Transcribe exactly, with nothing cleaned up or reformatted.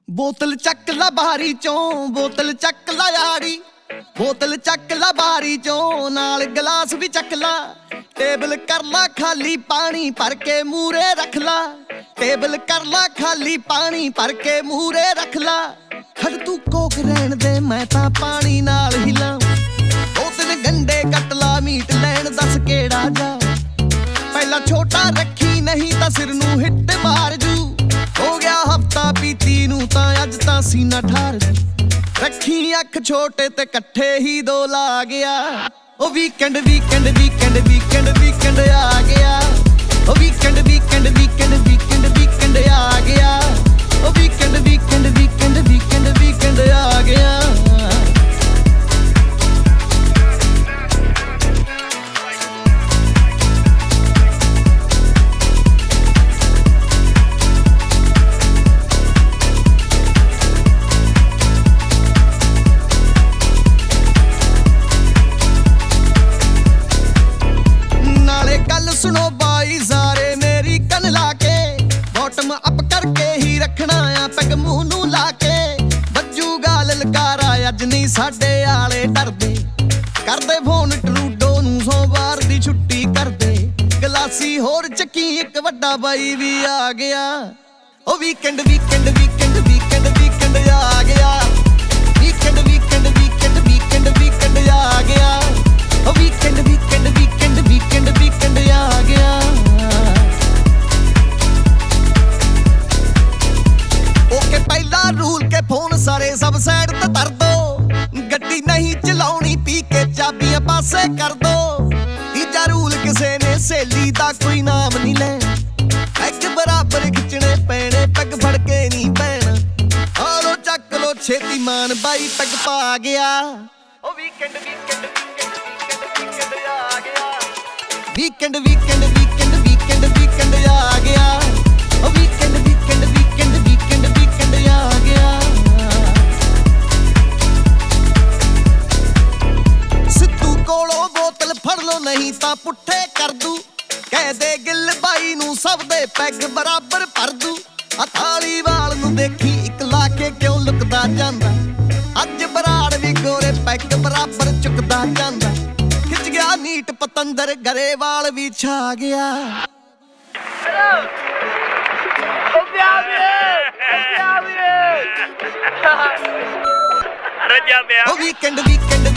बोतल चक ला बारी चों बोतल चक ला यारी बोतल चक ला बारी चों नाल गिलास भी चक ला टेबल कर ला खाली पानी भर के मूरे रख ला टेबल कर ला खाली पानी भर के मूरे रख ला खड़ तू कोक रहन दे मैं तां पानी नाल हिला दो तीन गंडे कट ला मीट लैन दस केड़ा जा पहला छोटा रखी नहीं तां सिर नूं हिट मार जू हो गया हफ्ता पीती नूं तां अज तां सीना ठार रखी अख छोटे ते कट्ठे ही दो ला गया ओ weekend weekend weekend weekend weekend आ गया ओ weekend weekend weekend weekend weekend आ गया ओ weekend weekend weekend weekend weekend आ गया सुनो बाई सारे मेरी कन लाके बॉटम अप करके ही रखना आ पैग मुंह नू लाके बज्जूगा ललकारा अज नहीं साडे आले डरदे करदे फोन टरूडो नू सोमवार दी छुट्टी करदे गलासी होर चकी एक वड्डा बाई भी आ गया ओ weekend weekend weekend weekend weekend आ गया weekend weekend weekend weekend weekend आ गया ओ weekend weekend weekend weekend weekend आ गया ओके पहला रूल के फोन सारे सब साइड ते धर दो गड्डी नहीं चलाउणी पी के चाबियां पासे कर दो तीजा रूल किसे ने सहेली दा कोई नाम नहीं ले पैग बराबर खिचने पैने पैग फड़ के नहीं पैना आलो चक लो छेती मान बाई पैग पा गया ओ weekend weekend weekend weekend weekend weekend weekend आ गया ओ weekend weekend weekend weekend weekend आ गया सिद्धू कोलों बोतल फड़ लो नहीं तां पुट्ठे कर दू कह दे गिल बाई नू सब दे पैग बराबर भर दू हथाली वाल नू देखी इक लाके क्यों लुकदा जांदा अज बराड़ भी गोरे पैग बराबर चुकदा जांदा खिच गया नीट पतंदर गरेवाल भी छा गया ओ वीकेंड वीकेंड